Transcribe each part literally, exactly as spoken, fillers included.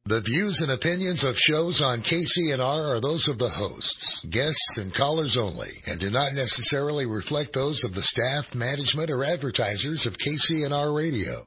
The views and opinions of shows on K C N R are those of the hosts, guests, and callers only, and do not necessarily reflect those of the staff, management, or advertisers of K C N R Radio.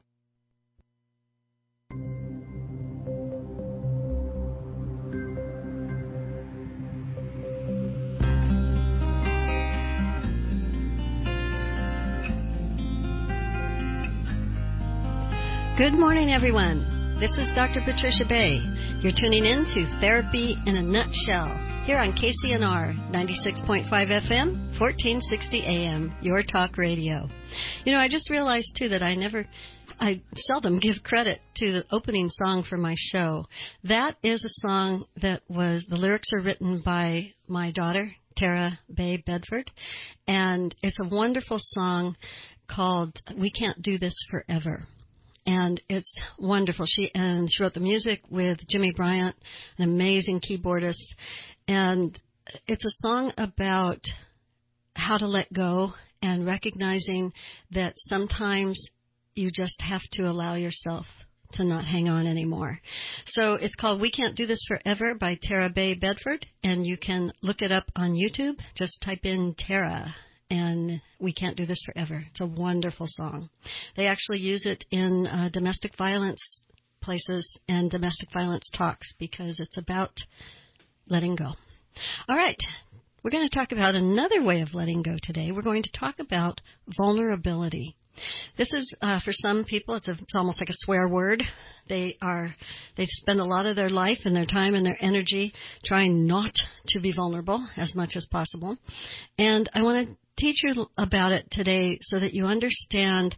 Good morning, everyone. This is Doctor Patricia Bay. You're tuning in to Therapy in a Nutshell here on K C N R ninety-six point five F M, fourteen sixty A M, your talk radio. You know, I just realized, too, that I never, I seldom give credit to the opening song for my show. That is a song that was, the lyrics are written by my daughter, Tara Bay Bedford, and it's a wonderful song called We Can't Do This Forever. And it's wonderful. She and she wrote the music with Jimmy Bryant, an amazing keyboardist. And it's a song about how to let go and recognizing that sometimes you just have to allow yourself to not hang on anymore. So it's called We Can't Do This Forever by Tara Bay Bedford, and you can look it up on YouTube. Just type in Tara. And We Can't Do This Forever. It's a wonderful song. They actually use it in uh, domestic violence places and domestic violence talks because it's about letting go. All right. We're going to talk about another way of letting go today. We're going to talk about vulnerability. This is, uh, for some people, it's, a, it's almost like a swear word. They are, they spend a lot of their life and their time and their energy trying not to be vulnerable as much as possible. And I want to teach you about it today so that you understand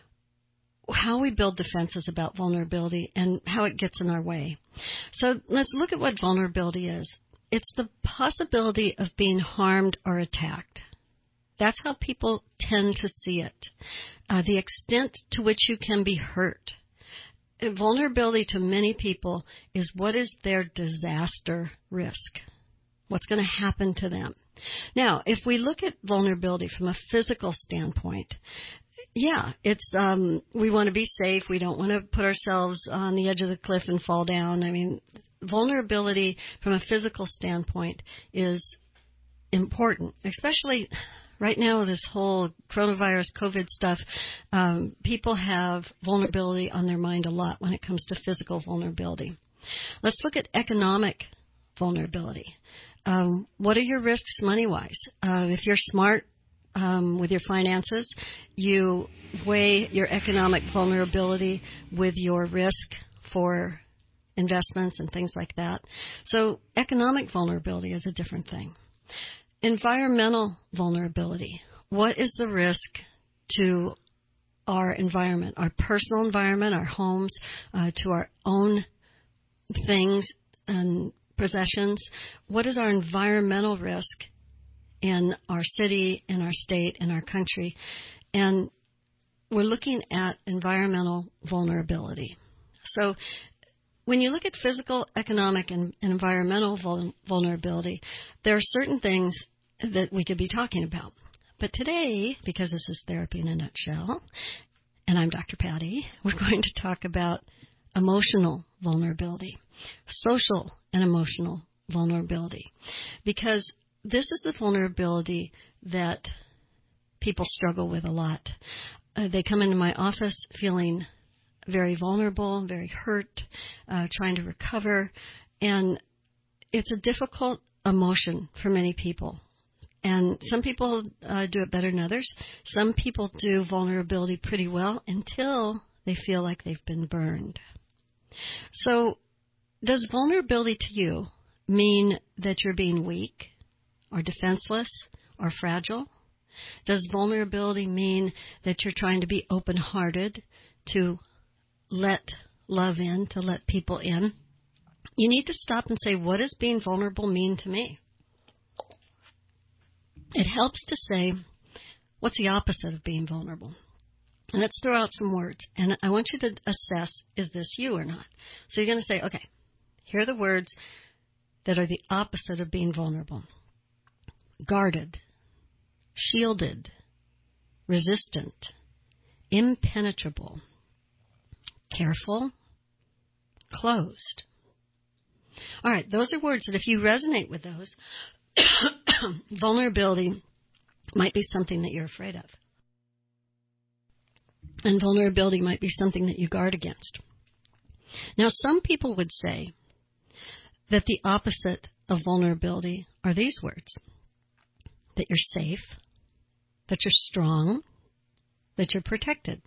how we build defenses about vulnerability and how it gets in our way. So let's look at what vulnerability is. It's the possibility of being harmed or attacked. That's how people tend to see it. Uh, the extent to which you can be hurt. And vulnerability to many people is what is their disaster risk. What's going to happen to them. Now, if we look at vulnerability from a physical standpoint, yeah, it's um, we want to be safe. We don't want to put ourselves on the edge of the cliff and fall down. I mean, vulnerability from a physical standpoint is important, especially right now, this whole coronavirus, COVID stuff, um, people have vulnerability on their mind a lot when it comes to physical vulnerability. Let's look at economic vulnerability. Um, what are your risks money-wise? Uh, if you're smart um, with your finances, you weigh your economic vulnerability with your risk for investments and things like that. So economic vulnerability is a different thing. Environmental vulnerability. What is the risk to our environment, our personal environment, our homes, uh, to our own things and possessions? What is our environmental risk in our city, in our state, in our country? And we're looking at environmental vulnerability. So when you look at physical, economic, and environmental vul- vulnerability, there are certain things that we could be talking about. But today, because this is Therapy in a Nutshell, and I'm Doctor Patty, we're going to talk about emotional vulnerability, social and emotional vulnerability, because this is the vulnerability that people struggle with a lot. Uh, they come into my office feeling very vulnerable, very hurt, uh, trying to recover, and it's a difficult emotion for many people. And some people uh, do it better than others. Some people do vulnerability pretty well until they feel like they've been burned. So does vulnerability to you mean that you're being weak or defenseless or fragile? Does vulnerability mean that you're trying to be open-hearted, to let love in, to let people in? You need to stop and say, what does being vulnerable mean to me? It helps to say, what's the opposite of being vulnerable? And let's throw out some words. And I want you to assess, is this you or not? So you're going to say, okay, here are the words that are the opposite of being vulnerable. Guarded, shielded, resistant, impenetrable, careful, closed, All right, those are words that if you resonate with those, vulnerability might be something that you're afraid of. And vulnerability might be something that you guard against. Now, some people would say that the opposite of vulnerability are these words: that you're safe, that you're strong, that you're protected.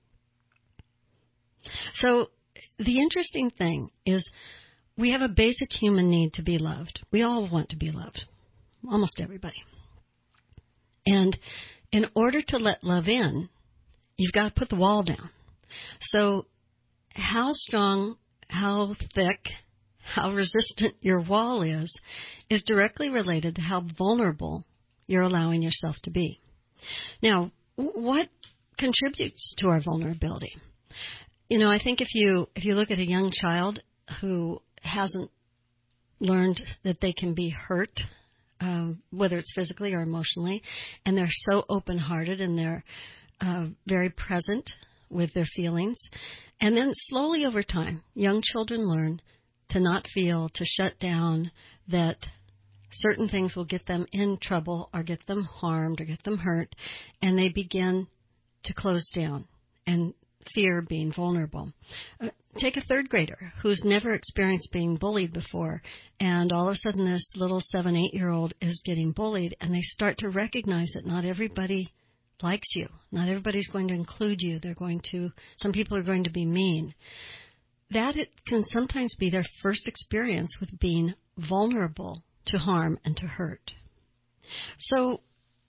So the interesting thing is we have a basic human need to be loved. We all want to be loved, almost everybody. And in order to let love in, you've got to put the wall down. So how strong, how thick, how resistant your wall is, is directly related to how vulnerable you're allowing yourself to be. Now, what contributes to our vulnerability? You know, I think if you if you look at a young child who hasn't learned that they can be hurt, um, whether it's physically or emotionally, and they're so open-hearted and they're uh, very present with their feelings, and then slowly over time, young children learn to not feel, to shut down, that certain things will get them in trouble or get them harmed or get them hurt, and they begin to close down and fear being vulnerable. Uh, take a third grader who's never experienced being bullied before, and all of a sudden this little seven, eight-year-old is getting bullied, and they start to recognize that not everybody likes you. Not everybody's going to include you. They're going to, some people are going to be mean. That it can sometimes be their first experience with being vulnerable to harm and to hurt. So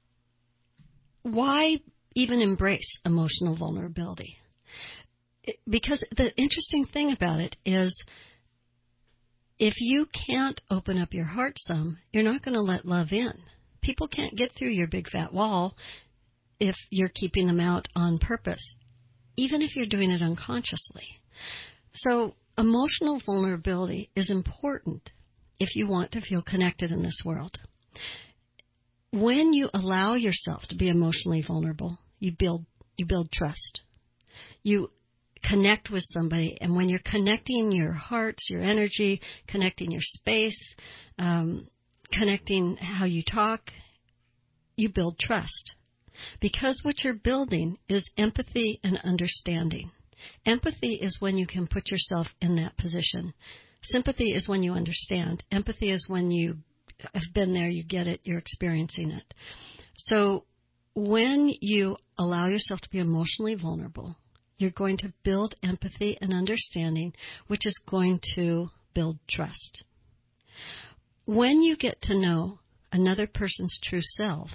why even embrace emotional vulnerability? Because the interesting thing about it is if you can't open up your heart some, you're not going to let love in. People can't get through your big fat wall if you're keeping them out on purpose, even if you're doing it unconsciously. So emotional vulnerability is important if you want to feel connected in this world. When you allow yourself to be emotionally vulnerable, you build you build trust. You connect with somebody, and when you're connecting your hearts, your energy, connecting your space, um, connecting how you talk, you build trust. Because what you're building is empathy and understanding. Empathy is when you can put yourself in that position. Sympathy is when you understand. Empathy is when you have been there, you get it, you're experiencing it. So when you allow yourself to be emotionally vulnerable, you're going to build empathy and understanding, which is going to build trust. When you get to know another person's true self,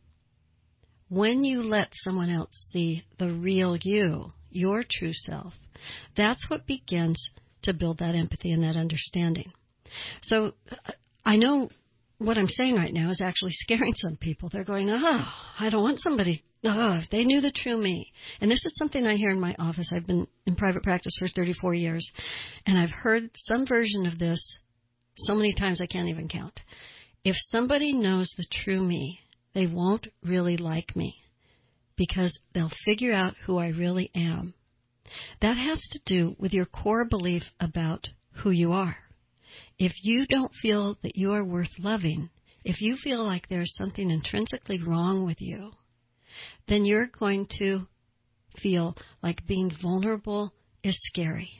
when you let someone else see the real you, your true self, that's what begins to build that empathy and that understanding. So I know what I'm saying right now is actually scaring some people. They're going, oh, I don't want somebody, oh, if they knew the true me. And this is something I hear in my office. I've been in private practice for thirty-four years, and I've heard some version of this so many times I can't even count. If somebody knows the true me, they won't really like me because they'll figure out who I really am. That has to do with your core belief about who you are. If you don't feel that you are worth loving, if you feel like there's something intrinsically wrong with you, then you're going to feel like being vulnerable is scary.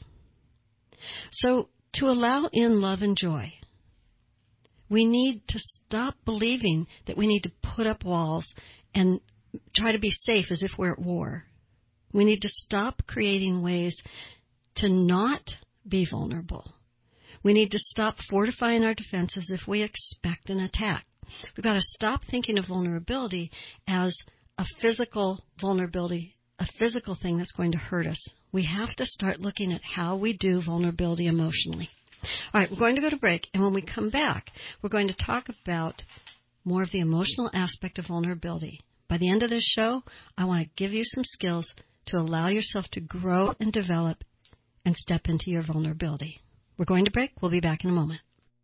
So to allow in love and joy, we need to stop believing that we need to put up walls and try to be safe as if we're at war. We need to stop creating ways to not be vulnerable. We need to stop fortifying our defenses if we expect an attack. We've got to stop thinking of vulnerability as a physical vulnerability, a physical thing that's going to hurt us. We have to start looking at how we do vulnerability emotionally. All right, we're going to go to break, and when we come back, we're going to talk about more of the emotional aspect of vulnerability. By the end of this show, I want to give you some skills to allow yourself to grow and develop and step into your vulnerability. We're going to break. We'll be back in a moment.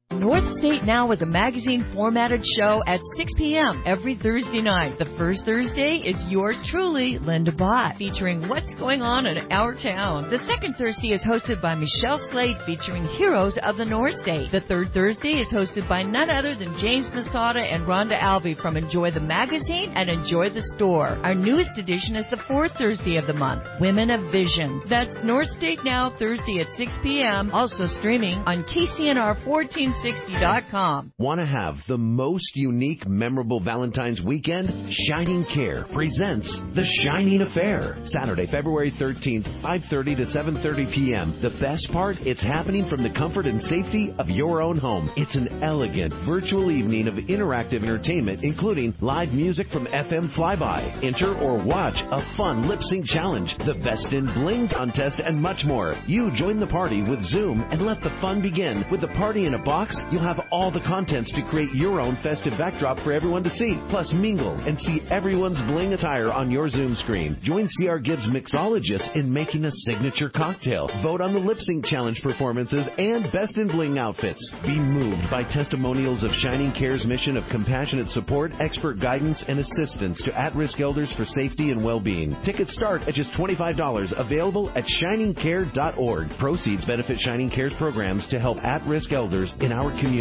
North State Now is a magazine-formatted show at six p.m. every Thursday night. The first Thursday is yours truly, Linda Bott, featuring what's going on in our town. The second Thursday is hosted by Michelle Slade, featuring heroes of the North State. The third Thursday is hosted by none other than James Masada and Rhonda Albee from Enjoy the Magazine and Enjoy the Store. Our newest edition is the fourth Thursday of the month, Women of Vision. That's North State Now, Thursday at six p.m., also streaming on K C N R fourteen sixty dot com. Want to have the most unique, memorable Valentine's weekend? Shining Care presents The Shining Affair. Saturday, February thirteenth, five thirty to seven thirty p.m. The best part, it's happening from the comfort and safety of your own home. It's an elegant, virtual evening of interactive entertainment, including live music from F M Flyby. Enter or watch a fun lip sync challenge, the Best in Bling contest, and much more. You join the party with Zoom and let the fun begin. With the party in a box, you'll have all the contents to create your own festive backdrop for everyone to see. Plus, mingle and see everyone's bling attire on your Zoom screen. Join C R Gibbs mixologist in making a signature cocktail. Vote on the lip sync challenge performances and Best in Bling outfits. Be moved by testimonials of Shining Care's mission of compassionate support, expert guidance, and assistance to at-risk elders for safety and well-being. Tickets start at just twenty-five dollars. Available at shining care dot org. Proceeds benefit Shining Care's programs to help at-risk elders in our community.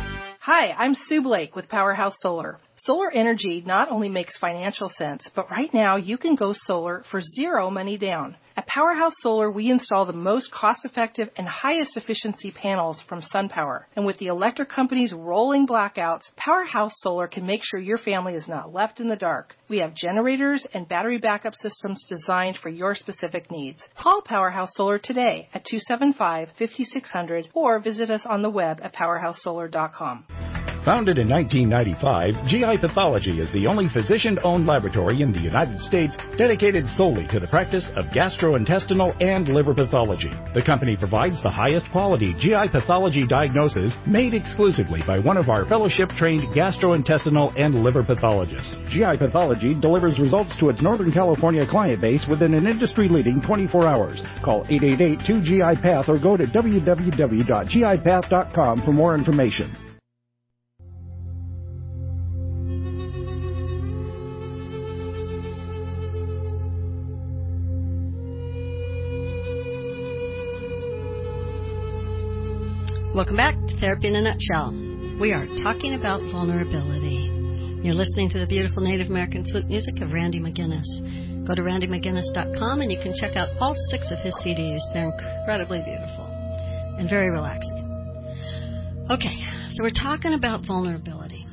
Hi, I'm Sue Blake with Powerhouse Solar. Solar energy not only makes financial sense, but right now you can go solar for zero money down. At Powerhouse Solar, we install the most cost-effective and highest efficiency panels from SunPower. And with the electric company's rolling blackouts, Powerhouse Solar can make sure your family is not left in the dark. We have generators and battery backup systems designed for your specific needs. Call Powerhouse Solar today at two seven five, five six zero zero or visit us on the web at powerhouse solar dot com. Founded in nineteen ninety-five, G I Pathology is the only physician-owned laboratory in the United States dedicated solely to the practice of gastrointestinal and liver pathology. The company provides the highest quality G I pathology diagnosis made exclusively by one of our fellowship-trained gastrointestinal and liver pathologists. G I Pathology delivers results to its Northern California client base within an industry-leading twenty-four hours. Call eight eight eight, two G I Path or go to w w w dot g i path dot com for more information. Welcome back to Therapy in a Nutshell. We are talking about vulnerability. You're listening to the beautiful Native American flute music of Randy McGinnis. Go to randy mcginnis dot com and you can check out all six of his C Ds. They're incredibly beautiful and very relaxing. Okay, so we're talking about vulnerability.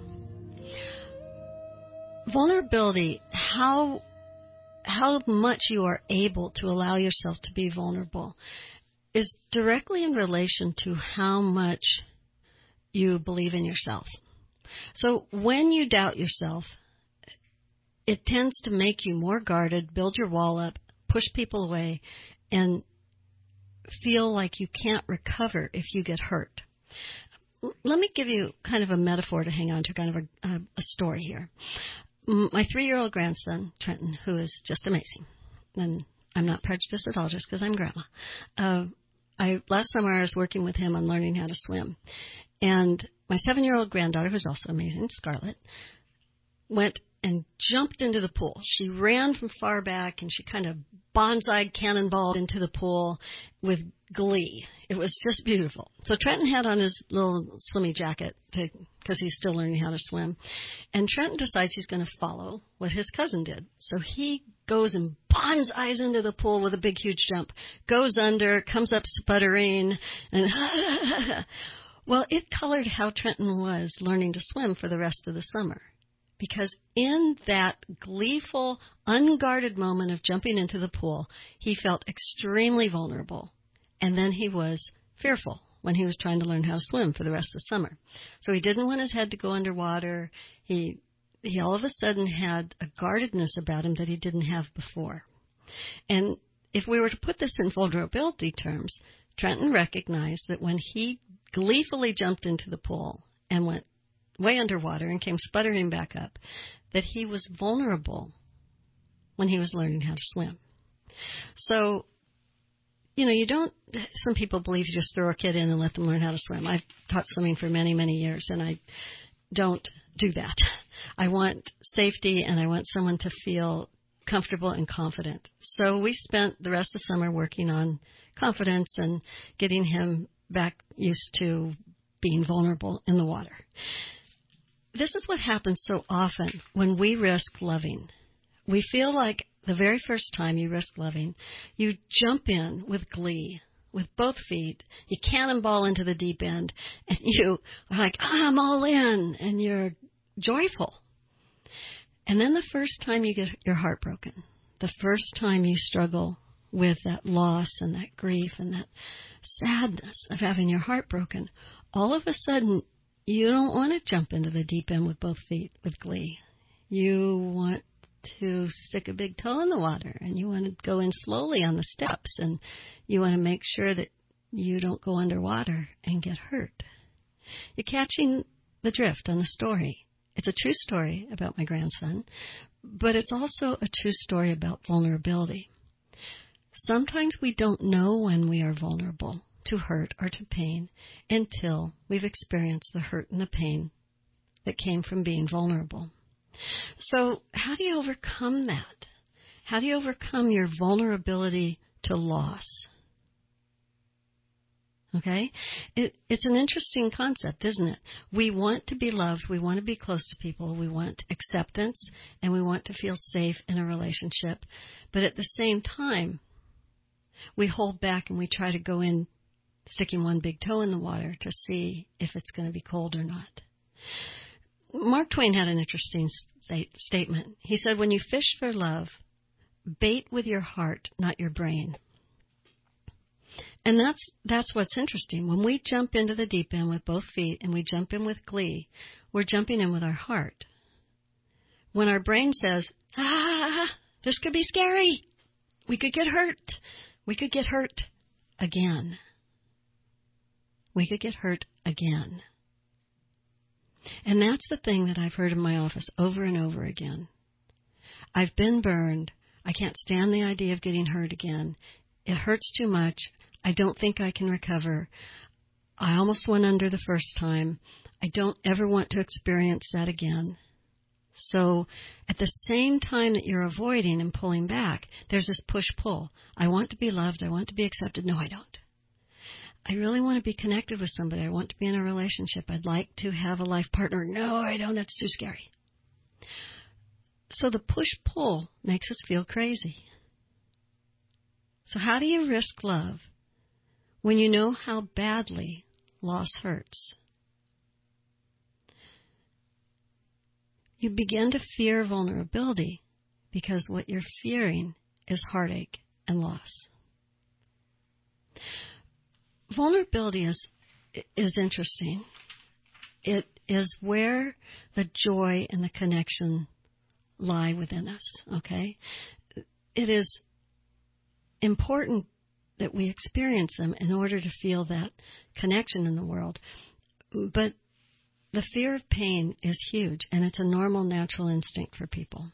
Vulnerability, how, how much you are able to allow yourself to be vulnerable, is directly in relation to how much you believe in yourself. So when you doubt yourself, it tends to make you more guarded, build your wall up, push people away, and feel like you can't recover if you get hurt. Let me give you kind of a metaphor to hang on to, kind of a, a, a story here. My three-year-old grandson, Trenton, who is just amazing, and I'm not prejudiced at all just because I'm grandma, uh, I, last summer I was working with him on learning how to swim. And my seven-year-old granddaughter, who's also amazing, Scarlett, went and jumped into the pool. She ran from far back and she kind of bonsai cannonballed into the pool with glee. It was just beautiful. So Trenton had on his little swimmy jacket because he's still learning how to swim. And Trenton decides he's going to follow what his cousin did. So he goes and bonsais into the pool with a big, huge jump, goes under, comes up sputtering, and well, it colored how Trenton was learning to swim for the rest of the summer. Because in that gleeful, unguarded moment of jumping into the pool, he felt extremely vulnerable. And then he was fearful when he was trying to learn how to swim for the rest of the summer. So he didn't want his head to go underwater. He he all of a sudden had a guardedness about him that he didn't have before. And if we were to put this in vulnerability terms, Trenton recognized that when he gleefully jumped into the pool and went way underwater and came sputtering back up, that he was vulnerable when he was learning how to swim. So you know, you don't, some people believe you just throw a kid in and let them learn how to swim. I've taught swimming for many, many years, and I don't do that. I want safety, and I want someone to feel comfortable and confident. So we spent the rest of the summer working on confidence and getting him back used to being vulnerable in the water. This is what happens so often when we risk loving. We feel like the very first time you risk loving, you jump in with glee, with both feet. You cannonball into the deep end, and you are like, I'm all in, and you're joyful. And then the first time you get your heart broken, the first time you struggle with that loss and that grief and that sadness of having your heart broken, all of a sudden you don't want to jump into the deep end with both feet with glee. You want to stick a big toe in the water, and you want to go in slowly on the steps, and you want to make sure that you don't go underwater and get hurt. You're catching the drift on the story. It's a true story about my grandson, but it's also a true story about vulnerability. Sometimes we don't know when we are vulnerable to hurt or to pain until we've experienced the hurt and the pain that came from being vulnerable. So how do you overcome that? How do you overcome your vulnerability to loss? Okay? It, it's an interesting concept, isn't it? We want to be loved. We want to be close to people. We want acceptance, and we want to feel safe in a relationship. But at the same time, we hold back and we try to go in sticking one big toe in the water to see if it's going to be cold or not. Mark Twain had an interesting state, statement. He said, when you fish for love, bait with your heart, not your brain. And that's that's what's interesting. When we jump into the deep end with both feet and we jump in with glee, we're jumping in with our heart. When our brain says, ah, this could be scary. We could get hurt. We could get hurt again. We could get hurt again. And that's the thing that I've heard in my office over and over again. I've been burned. I can't stand the idea of getting hurt again. It hurts too much. I don't think I can recover. I almost went under the first time. I don't ever want to experience that again. So at the same time that you're avoiding and pulling back, there's this push-pull. I want to be loved. I want to be accepted. No, I don't. I really want to be connected with somebody. I want to be in a relationship. I'd like to have a life partner. No, I don't. That's too scary. So the push-pull makes us feel crazy. So how do you risk love when you know how badly loss hurts? You begin to fear vulnerability because what you're fearing is heartache and loss. Vulnerability is is interesting. It is where the joy and the connection lie within us, okay? It is important that we experience them in order to feel that connection in the world. But the fear of pain is huge, and it's a normal, natural instinct for people.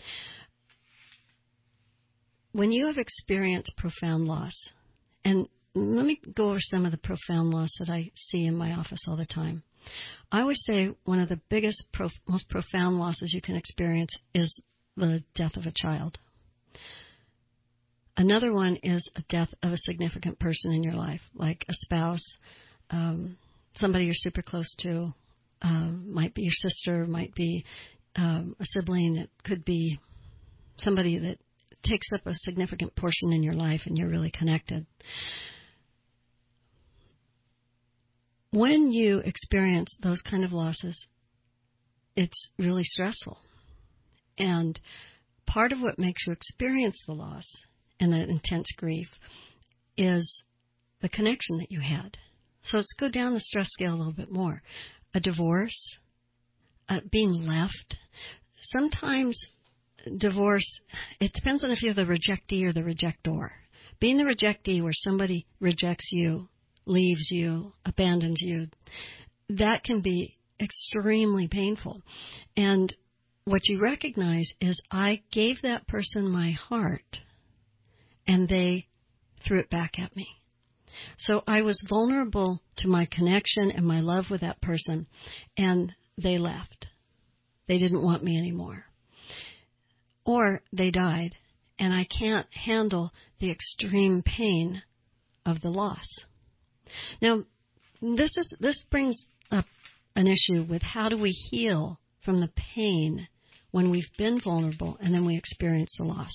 When you have experienced profound loss, and let me go over some of the profound loss that I see in my office all the time. I always say one of the biggest, pro- most profound losses you can experience is the death of a child. Another one is a death of a significant person in your life, like a spouse, um, somebody you're super close to, um, might be your sister, might be um, a sibling, it could be somebody that takes up a significant portion in your life and you're really connected. When you experience those kind of losses, it's really stressful. And part of what makes you experience the loss and that intense grief is the connection that you had. So let's go down the stress scale a little bit more. A divorce, uh, being left. Sometimes divorce, it depends on if you're the rejectee or the rejector. Being the rejectee where somebody rejects you, leaves you, abandons you, that can be extremely painful. And what you recognize is I gave that person my heart, and they threw it back at me. So I was vulnerable to my connection and my love with that person, and they left. They didn't want me anymore. Or they died, and I can't handle the extreme pain of the loss. Now, this is this brings up an issue with how do we heal from the pain when we've been vulnerable and then we experience the loss.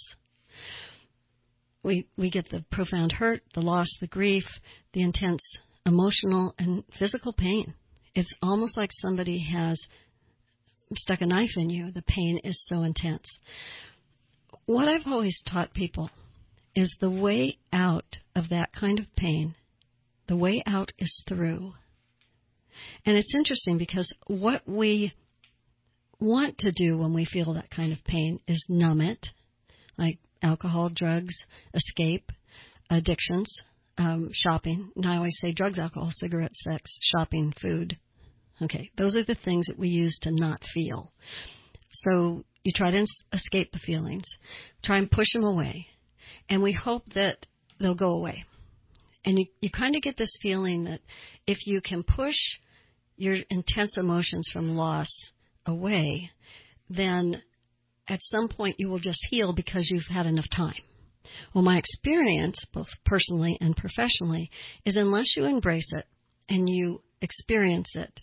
We we get the profound hurt, the loss, the grief, the intense emotional and physical pain. It's almost like somebody has stuck a knife in you. The pain is so intense. What I've always taught people is the way out of that kind of pain, the way out is through. And it's interesting because what we want to do when we feel that kind of pain is numb it, like alcohol, drugs, escape, addictions, um, shopping. And I always say drugs, alcohol, cigarettes, sex, shopping, food. Okay, those are the things that we use to not feel. So you try to escape the feelings, try and push them away, and we hope that they'll go away. And you, you kind of get this feeling that if you can push your intense emotions from loss away, then at some point you will just heal because you've had enough time. Well, my experience, both personally and professionally, is unless you embrace it and you experience it,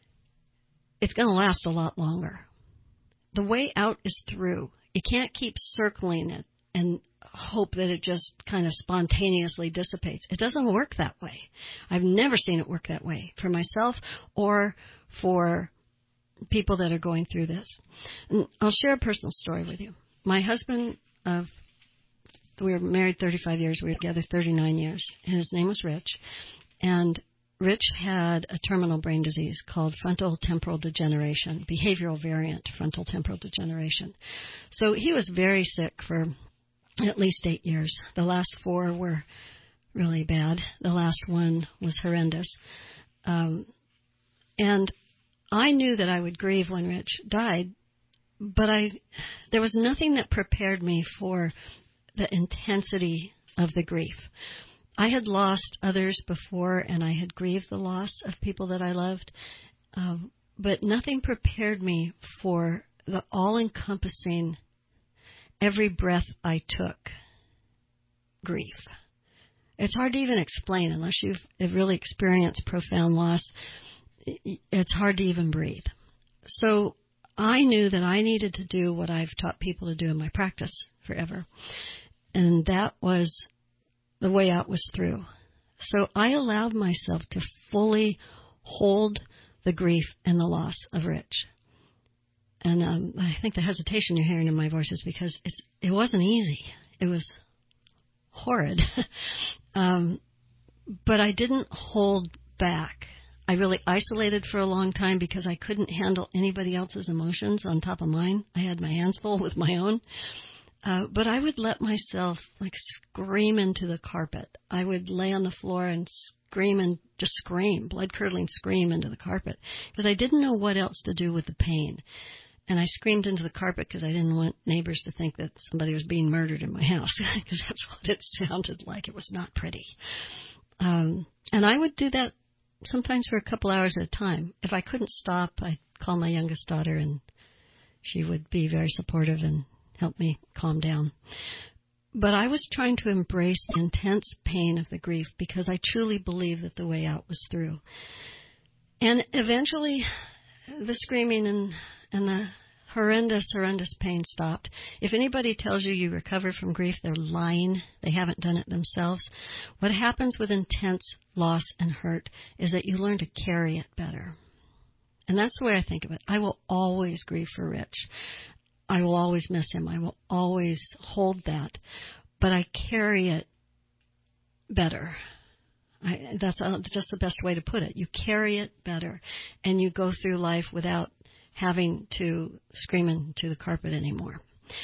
it's going to last a lot longer. The way out is through. You can't keep circling it and hope that it just kind of spontaneously dissipates. It doesn't work that way. I've never seen it work that way for myself or for people that are going through this. And I'll share a personal story with you. My husband, of we were married thirty-five years. We were together thirty-nine years. And his name was Rich. And Rich had a terminal brain disease called frontal temporal degeneration, behavioral variant frontal temporal degeneration. So he was very sick for at least eight years. The last four were really bad. The last one was horrendous. Um, and I knew that I would grieve when Rich died, but I there was nothing that prepared me for the intensity of the grief. I had lost others before, and I had grieved the loss of people that I loved, um, but nothing prepared me for the all-encompassing, every breath I took grief. It's hard to even explain unless you've really experienced profound loss. It's hard to even breathe. So I knew that I needed to do what I've taught people to do in my practice forever, and that was the way out was through. So I allowed myself to fully hold the grief and the loss of Rich. And um, I think the hesitation you're hearing in my voice is because it's, it wasn't easy. It was horrid. um, but I didn't hold back. I really isolated for a long time because I couldn't handle anybody else's emotions on top of mine. I had my hands full with my own. Uh, but I would let myself like scream into the carpet. I would lay on the floor and scream and just scream, blood-curdling scream into the carpet because I didn't know what else to do with the pain. And I screamed into the carpet because I didn't want neighbors to think that somebody was being murdered in my house because that's what it sounded like. It was not pretty. Um, and I would do that sometimes for a couple hours at a time. If I couldn't stop, I'd call my youngest daughter and she would be very supportive and help me calm down. But I was trying to embrace the intense pain of the grief because I truly believe that the way out was through. And eventually, the screaming and, and the horrendous, horrendous pain stopped. If anybody tells you you recover from grief, they're lying. They haven't done it themselves. What happens with intense loss and hurt is that you learn to carry it better. And that's the way I think of it. I will always grieve for Rich. I will always miss him. I will always hold that. But I carry it better. I, that's uh, just the best way to put it. You carry it better, and you go through life without having to scream into the carpet anymore.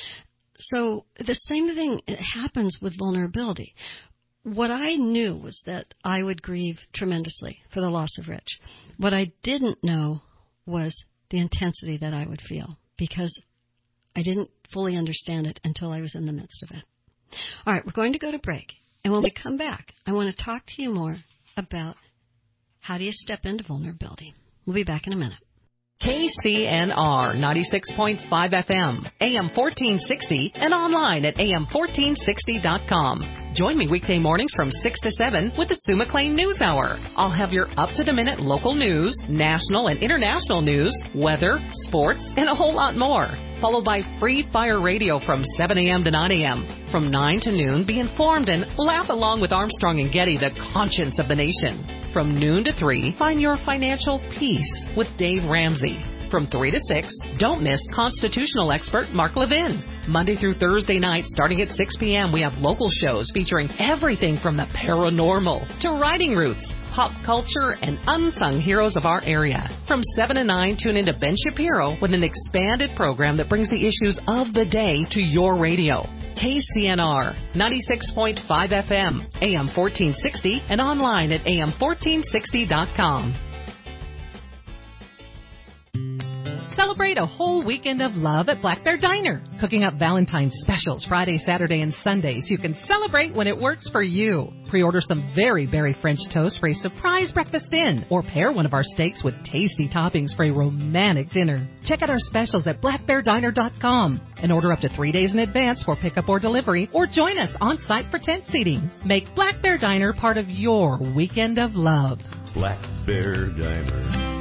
So the same thing happens with vulnerability. What I knew was that I would grieve tremendously for the loss of Rich. What I didn't know was the intensity that I would feel because I didn't fully understand it until I was in the midst of it. All right, we're going to go to break. And when we come back, I want to talk to you more about how do you step into vulnerability. We'll be back in a minute. K C N R ninety-six point five F M, A M fourteen sixty, and online at A M fourteen sixty dot com. Join me weekday mornings from six to seven with the Sue McLean News Hour. I'll have your up-to-the-minute local news, national and international news, weather, sports, and a whole lot more. Followed by Free Fire Radio from seven a.m. to nine a.m. From nine to noon, be informed and laugh along with Armstrong and Getty, the conscience of the nation. From noon to three, find your financial peace with Dave Ramsey. From three to six, don't miss constitutional expert Mark Levin. Monday through Thursday night, starting at six p.m., we have local shows featuring everything from the paranormal to writing roots, pop culture, and unsung heroes of our area. From seven to nine, tune into Ben Shapiro with an expanded program that brings the issues of the day to your radio. K C N R ninety-six point five F M, A M fourteen sixty, and online at A M fourteen sixty dot com. Celebrate a whole weekend of love at Black Bear Diner. Cooking up Valentine's specials Friday, Saturday, and Sunday so you can celebrate when it works for you. Pre-order some very berry French toast for a surprise breakfast in, or pair one of our steaks with tasty toppings for a romantic dinner. Check out our specials at black bear diner dot com and order up to three days in advance for pickup or delivery, or join us on site for tent seating. Make Black Bear Diner part of your weekend of love. Black Bear Diner.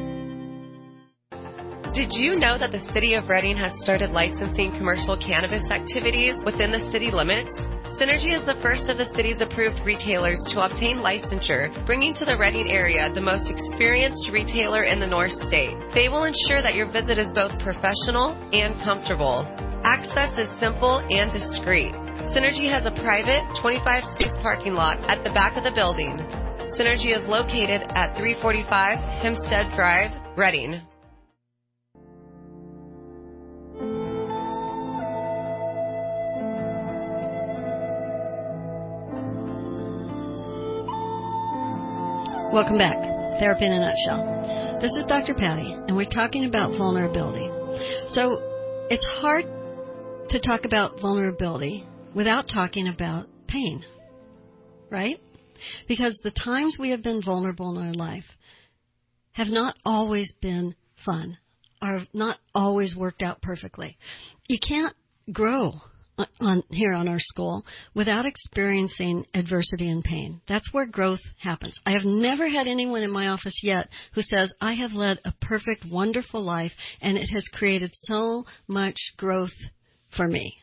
Did you know that the City of Redding has started licensing commercial cannabis activities within the city limits? Synergy is the first of the city's approved retailers to obtain licensure, bringing to the Redding area the most experienced retailer in the North State. They will ensure that your visit is both professional and comfortable. Access is simple and discreet. Synergy has a private twenty-five space parking lot at the back of the building. Synergy is located at three forty-five Hempstead Drive, Redding. Welcome back. Therapy in a Nutshell. This is Doctor Patty, and we're talking about vulnerability. So it's hard to talk about vulnerability without talking about pain, right? Because the times we have been vulnerable in our life have not always been fun, or not always worked out perfectly. You can't grow on here on our school without experiencing adversity and pain. That's where growth happens. I have never had anyone in my office yet who says, I have led a perfect, wonderful life, and it has created so much growth for me.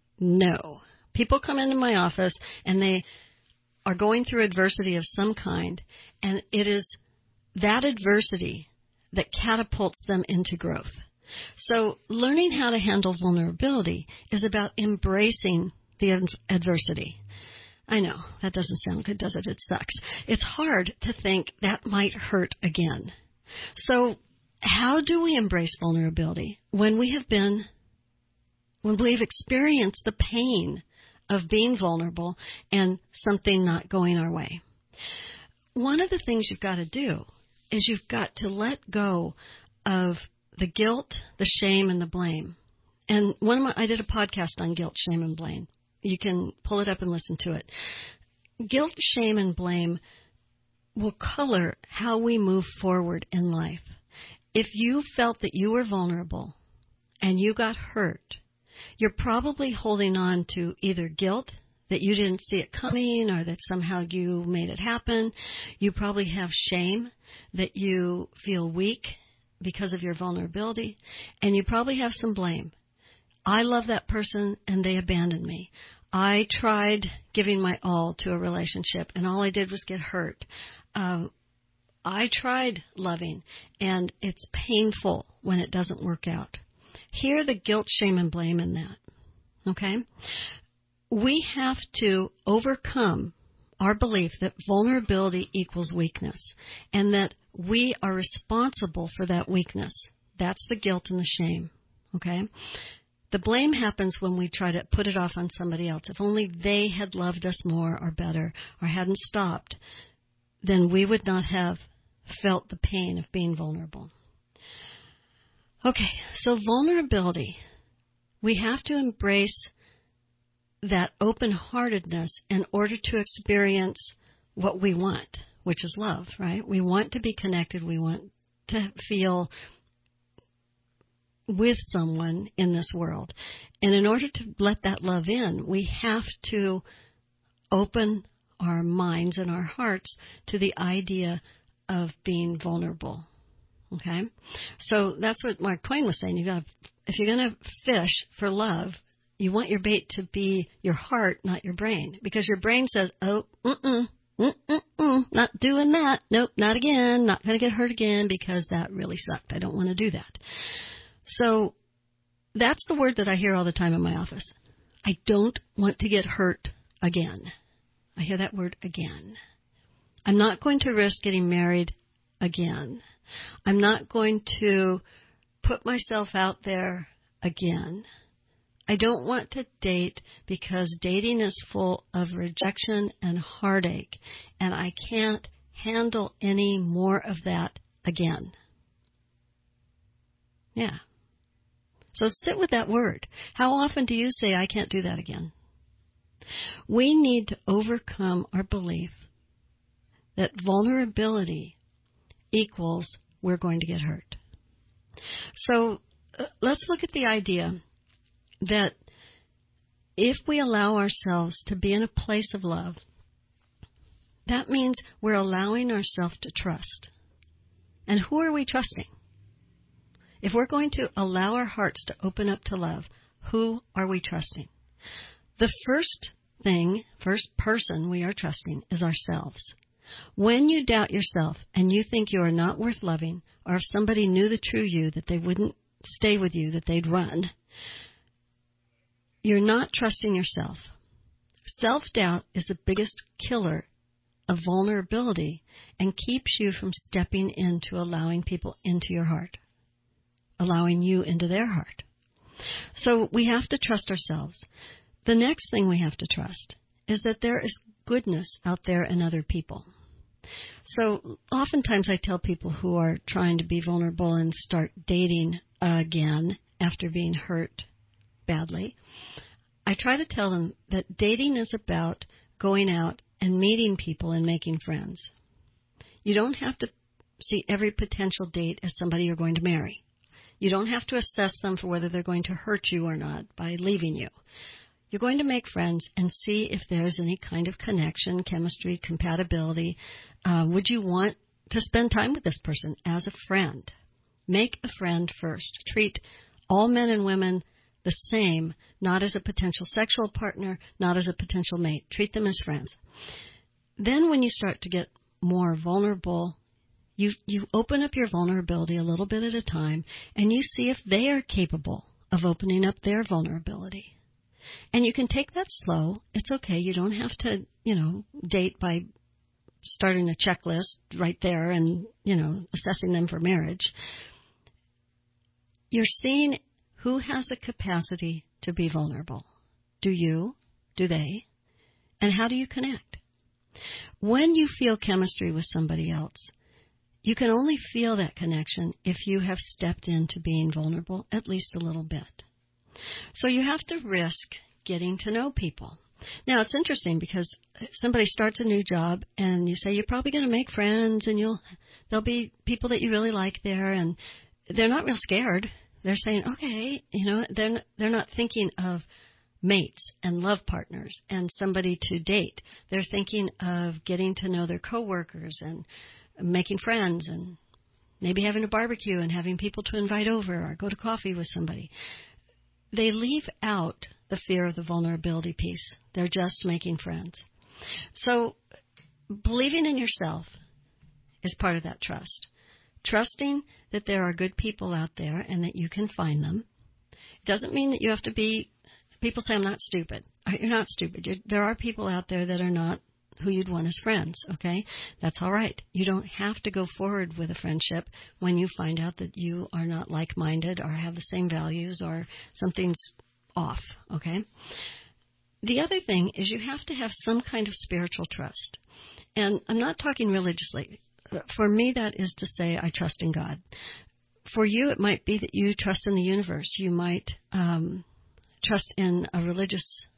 No. People come into my office, and they are going through adversity of some kind, and it is that adversity that catapults them into growth. So learning how to handle vulnerability is about embracing the adversity. I know, that doesn't sound good, does it? It sucks. It's hard to think that might hurt again. So how do we embrace vulnerability when we have been, when we've experienced the pain of being vulnerable and something not going our way? One of the things you've got to do is you've got to let go of the guilt, the shame, and the blame. And one of my, I did a podcast on guilt, shame, and blame. You can pull it up and listen to it. Guilt, shame, and blame will color how we move forward in life. If you felt that you were vulnerable and you got hurt, you're probably holding on to either guilt, that you didn't see it coming, or that somehow you made it happen. You probably have shame, that you feel weak because of your vulnerability, and you probably have some blame. I love that person, and they abandoned me. I tried giving my all to a relationship, and all I did was get hurt. Um, I tried loving, and it's painful when it doesn't work out. Hear the guilt, shame, and blame in that, okay? We have to overcome our belief that vulnerability equals weakness, and that we are responsible for that weakness. That's the guilt and the shame, okay? The blame happens when we try to put it off on somebody else. If only they had loved us more or better or hadn't stopped, then we would not have felt the pain of being vulnerable. Okay, so vulnerability. We have to embrace that open-heartedness in order to experience what we want, which is love, right? We want to be connected. We want to feel with someone in this world. And in order to let that love in, we have to open our minds and our hearts to the idea of being vulnerable. Okay? So that's what Mark Twain was saying. You got if you're going to fish for love, you want your bait to be your heart, not your brain. Because your brain says, oh, mm-mm, mm-mm, not doing that. Nope, not again. Not going to get hurt again because that really sucked. I don't want to do that. So that's the word that I hear all the time in my office. I don't want to get hurt again. I hear that word again. I'm not going to risk getting married again. I'm not going to put myself out there again. I don't want to date because dating is full of rejection and heartache, and I can't handle any more of that again. Yeah. So sit with that word. How often do you say, I can't do that again? We need to overcome our belief that vulnerability equals we're going to get hurt. So uh, let's look at the idea that if we allow ourselves to be in a place of love, that means we're allowing ourselves to trust. And who are we trusting? If we're going to allow our hearts to open up to love, who are we trusting? The first thing, first person we are trusting is ourselves. When you doubt yourself and you think you are not worth loving, or if somebody knew the true you, that they wouldn't stay with you, that they'd run, you're not trusting yourself. Self-doubt is the biggest killer of vulnerability and keeps you from stepping into allowing people into your heart, allowing you into their heart. So we have to trust ourselves. The next thing we have to trust is that there is goodness out there in other people. So oftentimes I tell people who are trying to be vulnerable and start dating again after being hurt badly, I try to tell them that dating is about going out and meeting people and making friends. You don't have to see every potential date as somebody you're going to marry. You don't have to assess them for whether they're going to hurt you or not by leaving you. You're going to make friends and see if there's any kind of connection, chemistry, compatibility. Uh, would you want to spend time with this person as a friend? Make a friend first. Treat all men and women the same, not as a potential sexual partner, not as a potential mate. Treat them as friends. Then when you start to get more vulnerable, you, you open up your vulnerability a little bit at a time, and you see if they are capable of opening up their vulnerability. And you can take that slow. It's okay. You don't have to, you know, date by starting a checklist right there and, you know, assessing them for marriage. You're seeing who has the capacity to be vulnerable. Do you? Do they? And how do you connect? When you feel chemistry with somebody else, you can only feel that connection if you have stepped into being vulnerable at least a little bit. So you have to risk getting to know people. Now, it's interesting because somebody starts a new job and you say you're probably going to make friends and you'll there'll be people that you really like there, and they're not real scared. They're saying, okay, you know, they're, they're not thinking of mates and love partners and somebody to date. They're thinking of getting to know their coworkers and making friends and maybe having a barbecue and having people to invite over or go to coffee with somebody. They leave out the fear of the vulnerability piece. They're just making friends. So believing in yourself is part of that trust. Trusting that there are good people out there and that you can find them. It doesn't mean that you have to be, people say I'm not stupid. You're not stupid. You're, there are people out there that are not who you'd want as friends, okay? That's all right. You don't have to go forward with a friendship when you find out that you are not like-minded or have the same values or something's off, okay? The other thing is you have to have some kind of spiritual trust. And I'm not talking religiously. For me, that is to say I trust in God. For you, it might be that you trust in the universe. You might um, trust in a religious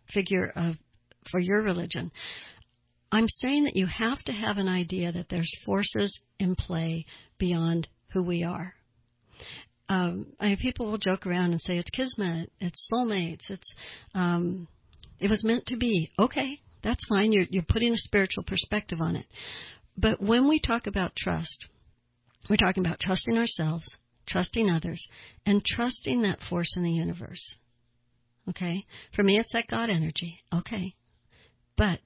figure of for your religion. I'm saying that you have to have an idea that there's forces in play beyond who we are. Um, I people will joke around and say it's kismet, it's soulmates, it's um, it was meant to be. Okay, that's fine. You're you're putting a spiritual perspective on it. But when we talk about trust, we're talking about trusting ourselves, trusting others, and trusting that force in the universe. Okay? For me, it's that God energy. Okay. But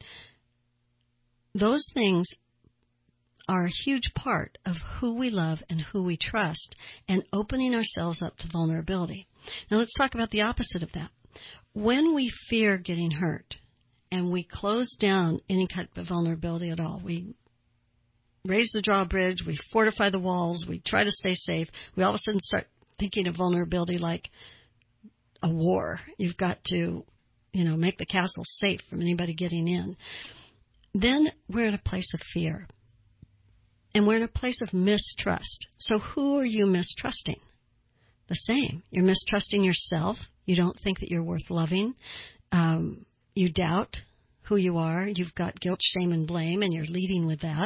those things are a huge part of who we love and who we trust, and opening ourselves up to vulnerability. Now let's talk about the opposite of that. When we fear getting hurt and we close down any type of vulnerability at all, we raise the drawbridge, we fortify the walls, we try to stay safe, we all of a sudden start thinking of vulnerability like a war. You've got to, you know, make the castle safe from anybody getting in. Then we're in a place of fear. And we're in a place of mistrust. So who are you mistrusting? The same. You're mistrusting yourself. You don't think that you're worth loving. Um, you doubt who you are. You've got guilt, shame, and blame, and you're leading with that.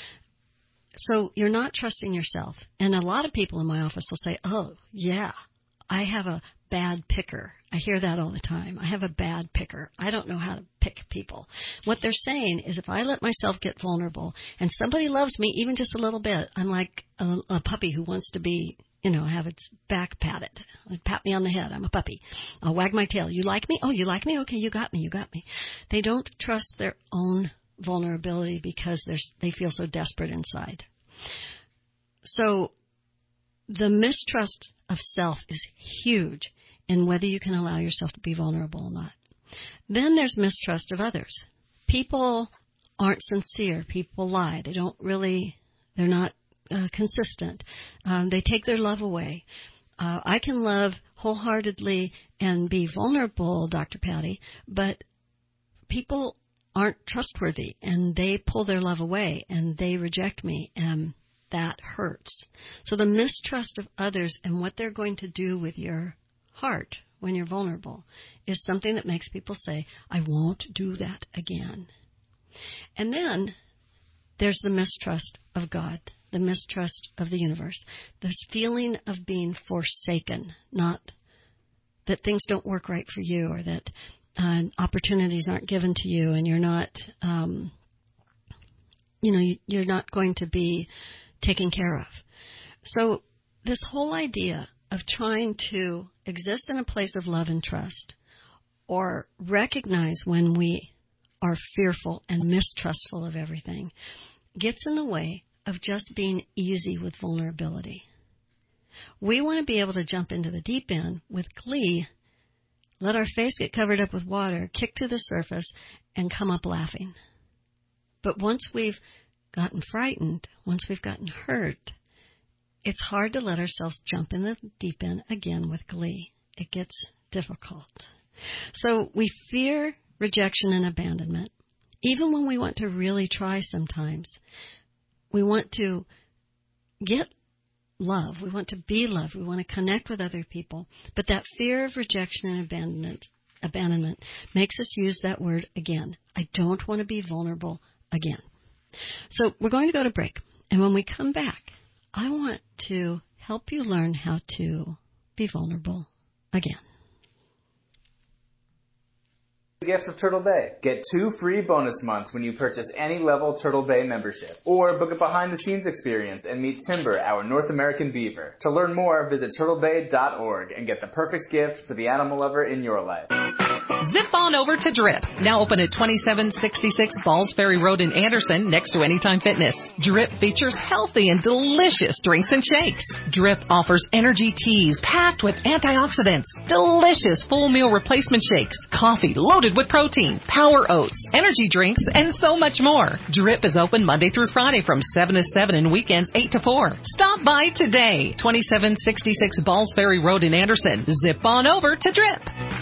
So you're not trusting yourself. And a lot of people in my office will say, oh, yeah, I have a bad picker. I hear that all the time. I have a bad picker. I don't know how to pick people. What they're saying is if I let myself get vulnerable and somebody loves me even just a little bit, I'm like a, a puppy who wants to be, you know, have its back patted. Pat me on the head. I'm a puppy. I'll wag my tail. You like me? Oh, you like me? Okay, you got me. You got me. They don't trust their own vulnerability because they're, they feel so desperate inside. So the mistrust of self is huge in whether you can allow yourself to be vulnerable or not. Then there's mistrust of others. People aren't sincere. People lie. They don't really, they're not uh, consistent. Um, they take their love away. Uh, I can love wholeheartedly and be vulnerable, Doctor Patty, but people aren't trustworthy and they pull their love away and they reject me, and that hurts. So the mistrust of others and what they're going to do with your heart when you're vulnerable is something that makes people say, I won't do that again. And then there's the mistrust of God, the mistrust of the universe, this feeling of being forsaken, not that things don't work right for you or that uh, opportunities aren't given to you and you're not, um, you know, you're not going to be taken care of. So this whole idea of trying to exist in a place of love and trust, or recognize when we are fearful and mistrustful of everything, gets in the way of just being easy with vulnerability. We want to be able to jump into the deep end with glee, let our face get covered up with water, kick to the surface, and come up laughing. But once we've gotten frightened, once we've gotten hurt, it's hard to let ourselves jump in the deep end again with glee. It gets difficult. So we fear rejection and abandonment. Even when we want to really try sometimes, we want to get love. We want to be loved. We want to connect with other people. But that fear of rejection and abandonment, abandonment makes us use that word again. I don't want to be vulnerable again. So we're going to go to break. And when we come back, I want to help you learn how to be vulnerable again. The gift of Turtle Bay. Get two free bonus months when you purchase any level Turtle Bay membership. Or book a behind-the-scenes experience and meet Timber, our North American beaver. To learn more, visit turtle bay dot org and get the perfect gift for the animal lover in your life. Zip on over to Drip, now open at twenty-seven sixty-six Balls Ferry Road in Anderson, next to Anytime Fitness. Drip features healthy and delicious drinks and shakes. Drip offers energy teas packed with antioxidants, delicious full meal replacement shakes, coffee loaded with protein, power oats, energy drinks, and so much more. Drip is open Monday through Friday from seven to seven and weekends eight to four. Stop by today, twenty-seven sixty-six Balls Ferry Road in Anderson. Zip on over to Drip.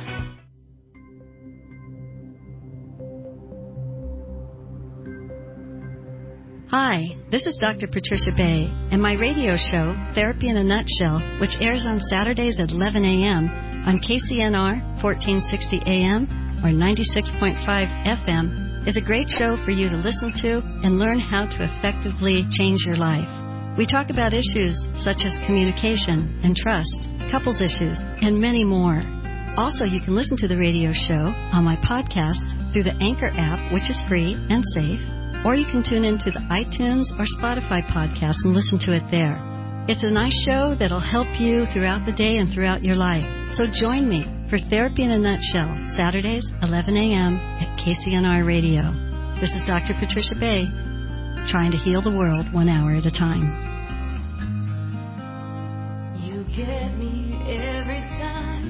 Hi, this is Doctor Patricia Bay, and my radio show, Therapy in a Nutshell, which airs on Saturdays at eleven a.m. on K C N R fourteen sixty A M, or ninety-six point five F M is a great show for you to listen to and learn how to effectively change your life. We talk about issues such as communication and trust, couples issues, and many more. Also, you can listen to the radio show on my podcasts through the Anchor app, which is free and safe, or you can tune into the iTunes or Spotify podcast and listen to it there. It's a nice show that'll help you throughout the day and throughout your life. So join me for Therapy in a Nutshell, Saturdays, eleven a.m. at K C N R Radio. This is Doctor Patricia Bay, trying to heal the world one hour at a time. You get me every time.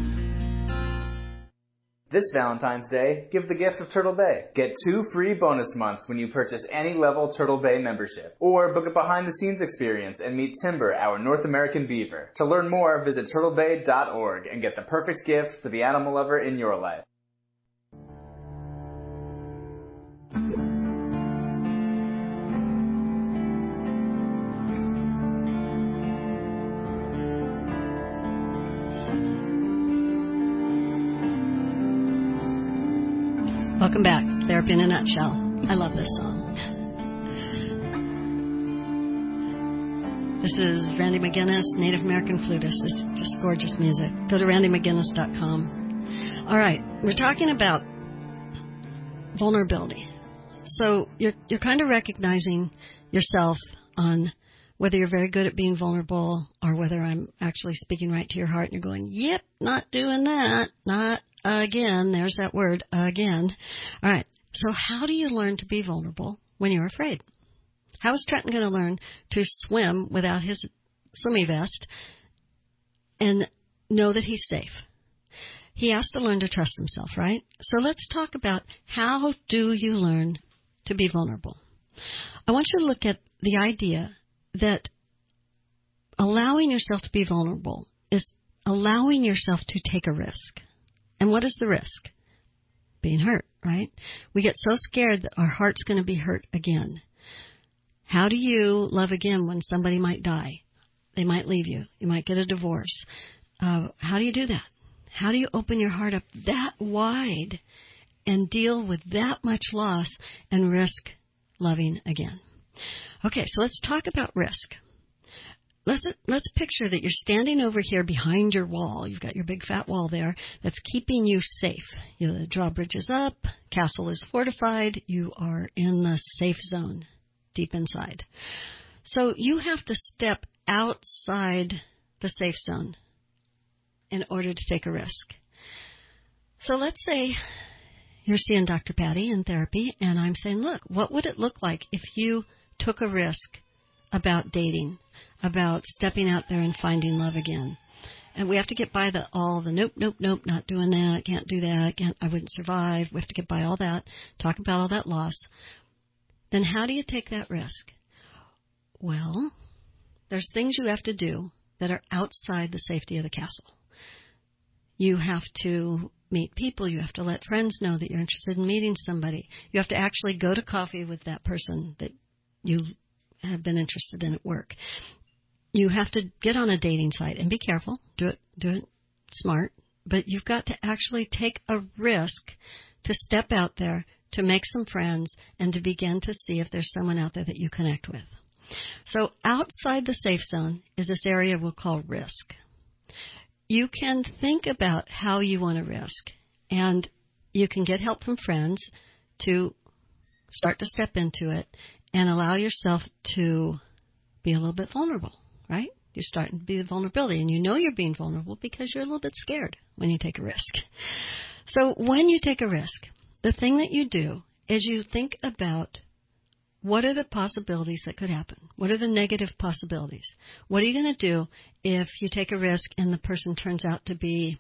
This Valentine's Day, give the gift of Turtle Bay. Get two free bonus months when you purchase any level Turtle Bay membership. Or book a behind-the-scenes experience and meet Timber, our North American beaver. To learn more, visit turtle bay dot org and get the perfect gift for the animal lover in your life. Welcome back. Therapy in a Nutshell. I love this song. This is Randy McGinnis, Native American flutist. It's just gorgeous music. Go to randy mcginnis dot com. All right. We're talking about vulnerability. So you're, you're kind of recognizing yourself on whether you're very good at being vulnerable or whether I'm actually speaking right to your heart and you're going, yep, not doing that, not again. There's that word, again. All right. So how do you learn to be vulnerable when you're afraid? How is Trenton going to learn to swim without his swimming vest and know that he's safe? He has to learn to trust himself, right? So let's talk about how do you learn to be vulnerable. I want you to look at the idea that allowing yourself to be vulnerable is allowing yourself to take a risk. And what is the risk? Being hurt, right? We get so scared that our heart's going to be hurt again. How do you love again when somebody might die? They might leave you. You might get a divorce. Uh, how do you do that? How do you open your heart up that wide and deal with that much loss and risk loving again? Okay, so let's talk about risk. Let's let's picture that you're standing over here behind your wall. You've got your big fat wall there that's keeping you safe. You know, the drawbridge is up, castle is fortified, you are in the safe zone, deep inside. So you have to step outside the safe zone in order to take a risk. So let's say you're seeing Doctor Patty in therapy, and I'm saying, look, what would it look like if you took a risk about dating, about stepping out there and finding love again? And we have to get by the all the nope, nope, nope, not doing that, can't do that, can't, I wouldn't survive. We have to get by all that, talk about all that loss. Then how do you take that risk? Well, there's things you have to do that are outside the safety of the castle. You have to meet people. You have to let friends know that you're interested in meeting somebody. You have to actually go to coffee with that person that you have been interested in at work. You have to get on a dating site and be careful. Do it, do it smart. But you've got to actually take a risk to step out there, to make some friends, and to begin to see if there's someone out there that you connect with. So outside the safe zone is this area we'll call risk. You can think about how you want to risk, and you can get help from friends to start to step into it and allow yourself to be a little bit vulnerable, right? You're starting to be the vulnerability, and you know you're being vulnerable because you're a little bit scared when you take a risk. So when you take a risk, the thing that you do is you think about what are the possibilities that could happen? What are the negative possibilities? What are you going to do if you take a risk and the person turns out to be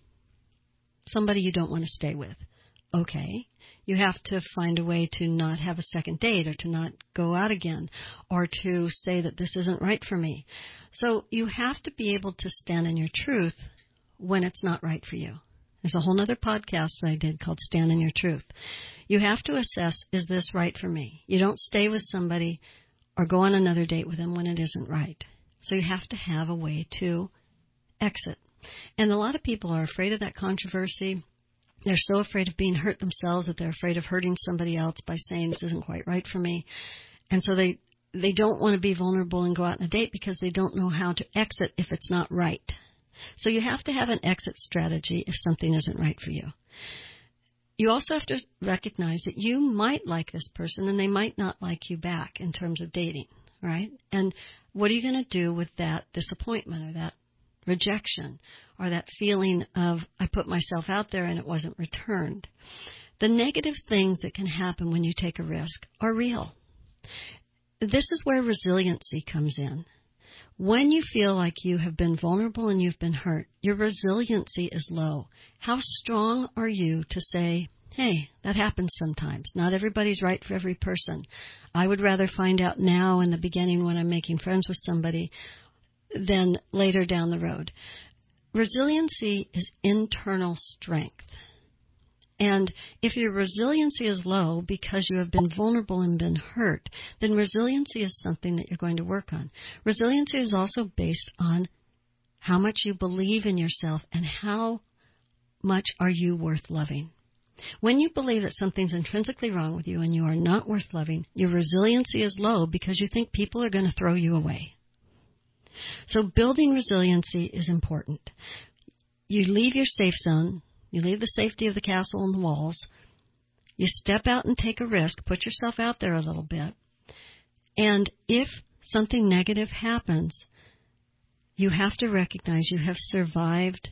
somebody you don't want to stay with? Okay. You have to find a way to not have a second date or to not go out again or to say that this isn't right for me. So you have to be able to stand in your truth when it's not right for you. There's a whole other podcast that I did called Stand in Your Truth. You have to assess, is this right for me? You don't stay with somebody or go on another date with them when it isn't right. So you have to have a way to exit. And a lot of people are afraid of that controversy. They're so afraid of being hurt themselves that they're afraid of hurting somebody else by saying this isn't quite right for me. And so they, they don't want to be vulnerable and go out on a date because they don't know how to exit if it's not right. So you have to have an exit strategy if something isn't right for you. You also have to recognize that you might like this person and they might not like you back in terms of dating, right? And what are you going to do with that disappointment or that rejection or that feeling of I put myself out there and it wasn't returned? The negative things that can happen when you take a risk are real. This is where resiliency comes in. When you feel like you have been vulnerable and you've been hurt, your resiliency is low. How strong are you to say, hey, that happens sometimes. Not everybody's right for every person. I would rather find out now in the beginning when I'm making friends with somebody than later down the road. Resiliency is internal strength. And if your resiliency is low because you have been vulnerable and been hurt, then resiliency is something that you're going to work on. Resiliency is also based on how much you believe in yourself and how much are you worth loving. When you believe that something's intrinsically wrong with you and you are not worth loving, your resiliency is low because you think people are going to throw you away. So building resiliency is important. You leave your safe zone. You leave the safety of the castle and the walls. You step out and take a risk. Put yourself out there a little bit. And if something negative happens, you have to recognize you have survived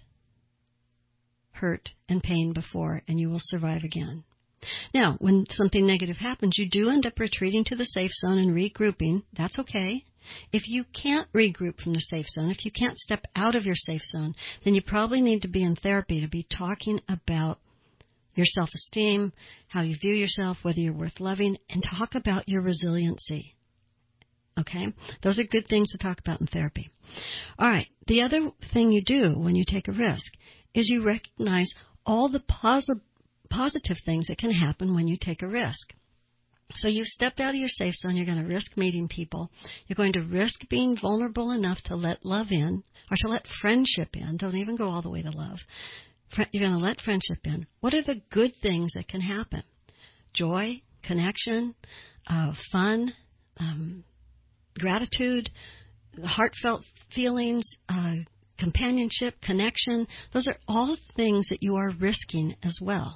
hurt and pain before, and you will survive again. Now, when something negative happens, you do end up retreating to the safe zone and regrouping. That's okay. If you can't regroup from the safe zone, if you can't step out of your safe zone, then you probably need to be in therapy to be talking about your self-esteem, how you view yourself, whether you're worth loving, and talk about your resiliency. Okay? Those are good things to talk about in therapy. All right. The other thing you do when you take a risk is you recognize all the posi- positive things that can happen when you take a risk. So you've stepped out of your safe zone. You're going to risk meeting people. You're going to risk being vulnerable enough to let love in or to let friendship in. Don't even go all the way to love. You're going to let friendship in. What are the good things that can happen? Joy, connection, uh, fun, um, gratitude, heartfelt feelings, uh, companionship, connection. Those are all things that you are risking as well.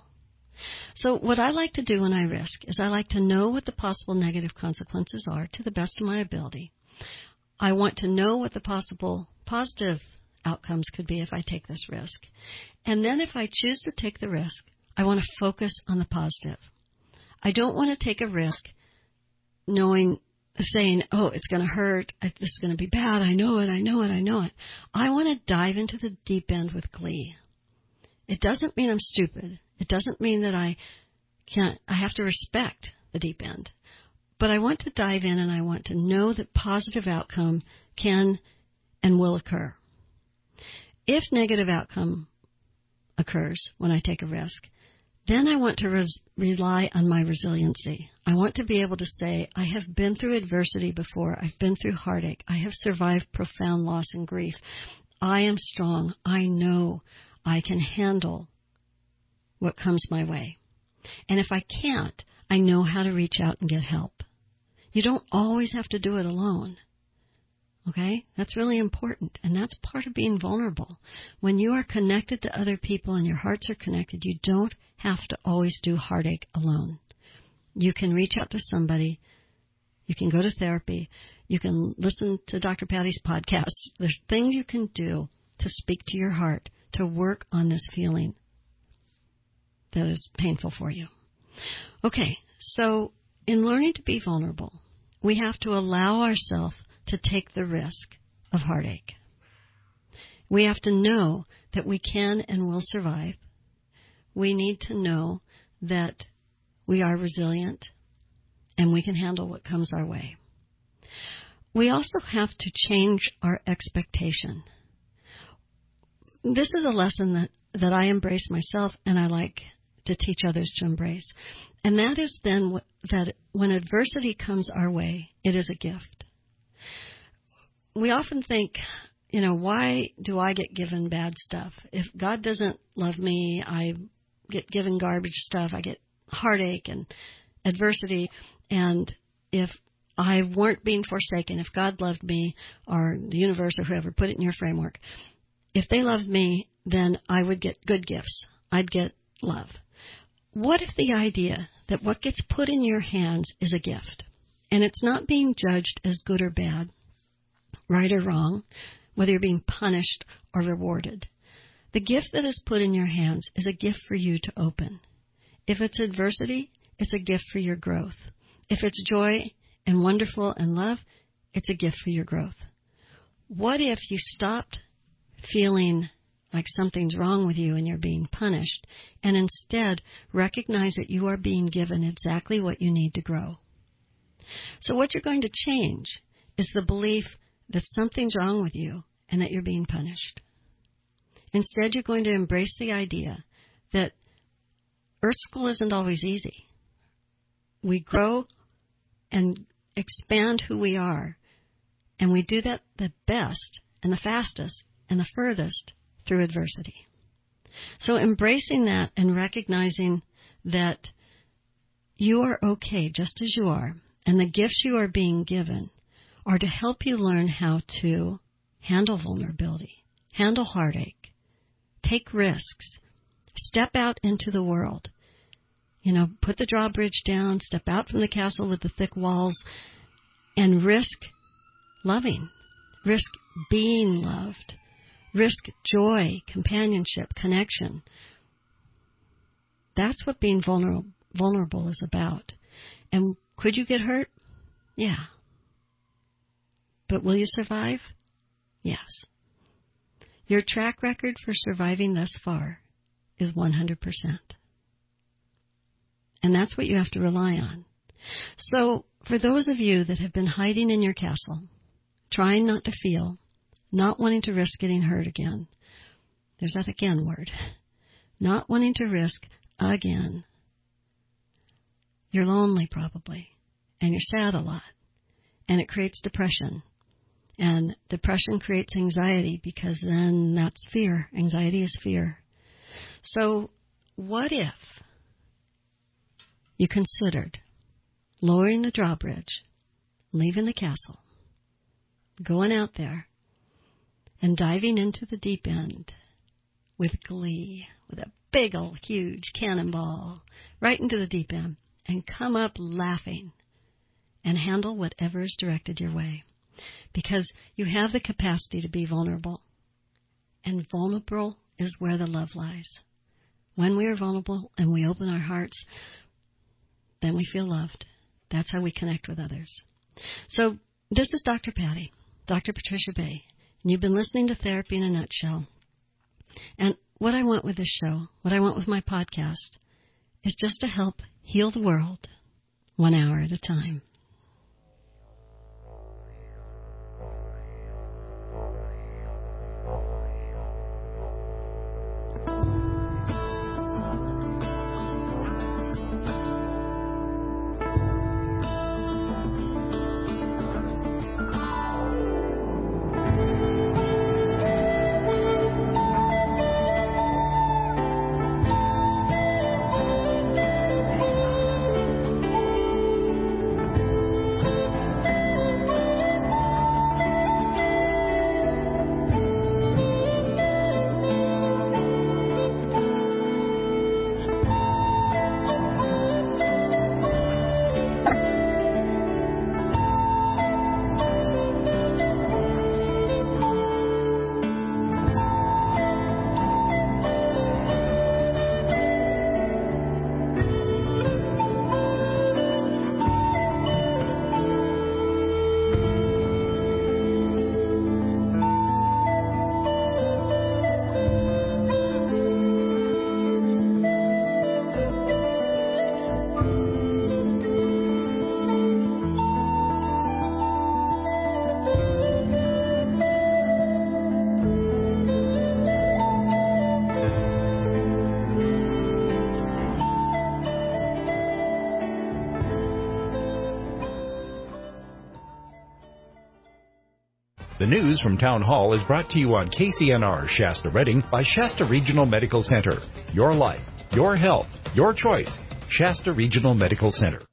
So what I like to do when I risk is I like to know what the possible negative consequences are to the best of my ability. I want to know what the possible positive outcomes could be if I take this risk. And then if I choose to take the risk, I want to focus on the positive. I don't want to take a risk knowing, saying, oh, it's going to hurt, this is going to be bad, I know it, I know it, I know it. I want to dive into the deep end with glee. It doesn't mean I'm stupid. It doesn't mean that I can't, I have to respect the deep end. But I want to dive in and I want to know that positive outcome can and will occur. If negative outcome occurs when I take a risk, then I want to res- rely on my resiliency. I want to be able to say, I have been through adversity before. I've been through heartache. I have survived profound loss and grief. I am strong. I know I can handle what comes my way. And if I can't, I know how to reach out and get help. You don't always have to do it alone. Okay? That's really important. And that's part of being vulnerable. When you are connected to other people and your hearts are connected, you don't have to always do heartache alone. You can reach out to somebody. You can go to therapy. You can listen to Doctor Patty's podcast. There's things you can do to speak to your heart, to work on this feeling that is painful for you. Okay, so in learning to be vulnerable, we have to allow ourselves to take the risk of heartache. We have to know that we can and will survive. We need to know that we are resilient and we can handle what comes our way. We also have to change our expectation. This is a lesson that, that I embrace myself and I like to teach others to embrace. And that is then what, that when adversity comes our way, it is a gift. We often think, you know, why do I get given bad stuff? If God doesn't love me, I get given garbage stuff. I get heartache and adversity. And if I weren't being forsaken, if God loved me or the universe or whoever, put it in your framework, if they loved me, then I would get good gifts. I'd get love. What if the idea that what gets put in your hands is a gift, and it's not being judged as good or bad, right or wrong, whether you're being punished or rewarded? The gift that is put in your hands is a gift for you to open. If it's adversity, it's a gift for your growth. If it's joy and wonderful and love, it's a gift for your growth. What if you stopped feeling like something's wrong with you and you're being punished, and instead recognize that you are being given exactly what you need to grow? So what you're going to change is the belief that something's wrong with you and that you're being punished. Instead, you're going to embrace the idea that Earth School isn't always easy. We grow and expand who we are, and we do that the best and the fastest and the furthest through adversity. So embracing that and recognizing that you are okay just as you are, and the gifts you are being given are to help you learn how to handle vulnerability, handle heartache, take risks, step out into the world. You know, put the drawbridge down, step out from the castle with the thick walls, and risk loving, risk being loved. Risk joy, companionship, connection. That's what being vulnerable, vulnerable is about. And could you get hurt? Yeah. But will you survive? Yes. Your track record for surviving thus far is one hundred percent. And that's what you have to rely on. So for those of you that have been hiding in your castle, trying not to feel, not wanting to risk getting hurt again. There's that again word. Not wanting to risk again. You're lonely probably, and you're sad a lot, and it creates depression. And depression creates anxiety because then that's fear. Anxiety is fear. So what if you considered lowering the drawbridge, leaving the castle, going out there, and diving into the deep end with glee, with a big old huge cannonball right into the deep end, and come up laughing and handle whatever is directed your way. Because you have the capacity to be vulnerable. And vulnerable is where the love lies. When we are vulnerable and we open our hearts, then we feel loved. That's how we connect with others. So this is Doctor Patty, Doctor Patricia Bay. And you've been listening to Therapy in a Nutshell. And what I want with this show, what I want with my podcast, is just to help heal the world one hour at a time. The news from Town Hall is brought to you on K C N R Shasta Redding by Shasta Regional Medical Center. Your life, Your health, your choice. Shasta Regional Medical Center.